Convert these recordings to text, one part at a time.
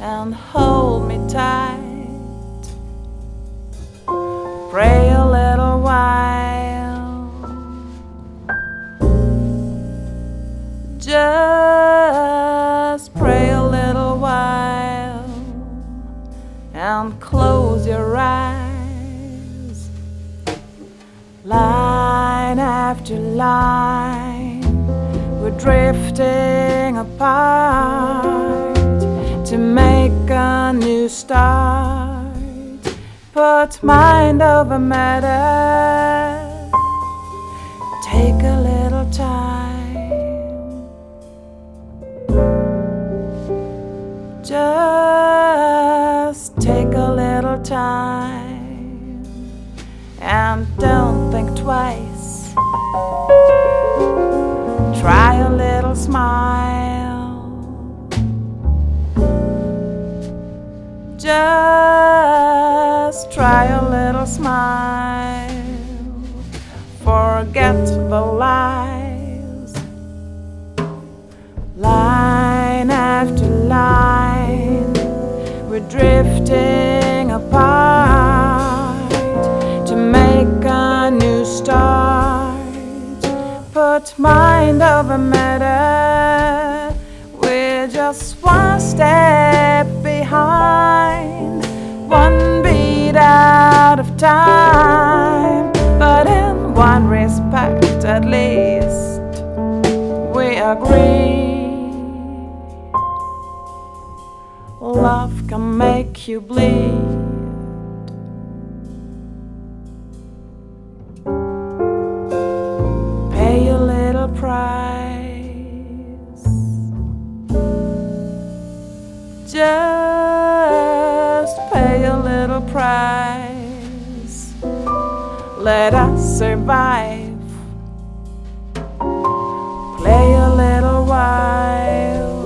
and hold me tight. Pray a little while, just pray a little while, and close your eyes. Line after line, we're drifting apart to make a new start. Put mind over matter, take a little time, just take a little time, and don't think twice. Try a little smile, just try a little smile. Forget the lies. Line after line, we're drifting apart to make a new start. Put mind over matter, we're just one step behind, one beat out of time. But in one respect at least, we agree. Love can make you bleed. Pay a little price, just pay a little price. Let us survive. Play a little while,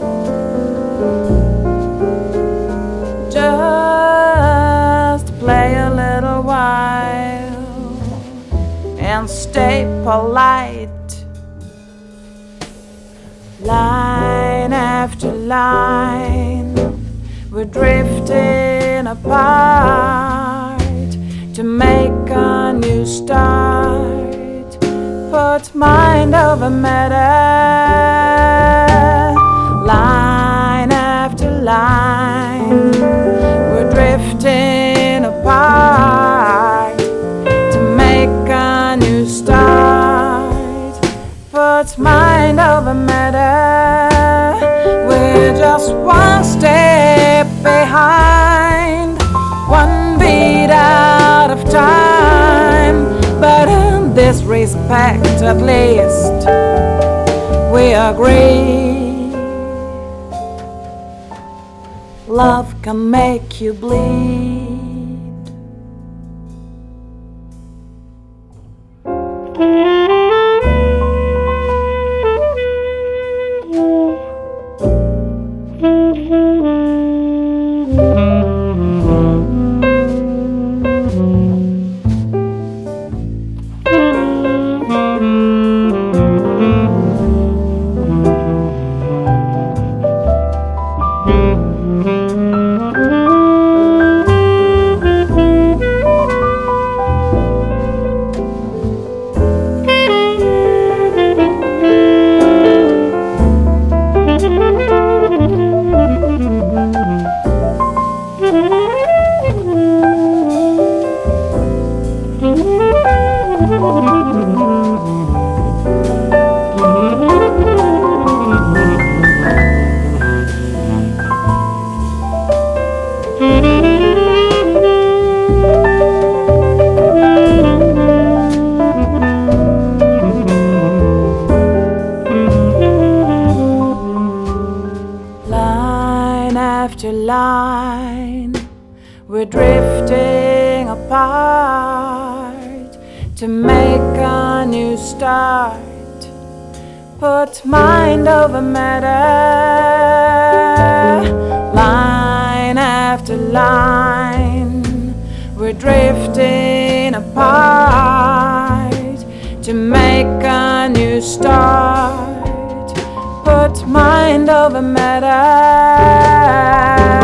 just play a little while, and stay polite. Line after line, we're drifting apart to make a new start. Put mind over matter. Line after line, we're drifting apart to make a new start. Put mind over matter, we're just one step behind, one beat out of time. But in this respect at least, we agree. Love can make you bleed. After line, we're drifting apart to make a new start. Put mind over matter. Line after line, we're drifting apart to make a new start. Put mind over matter.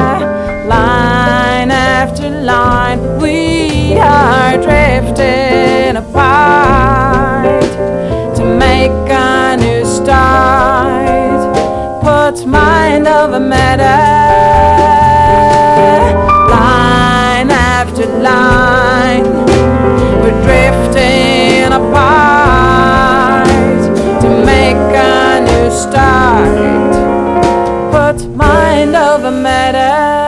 left.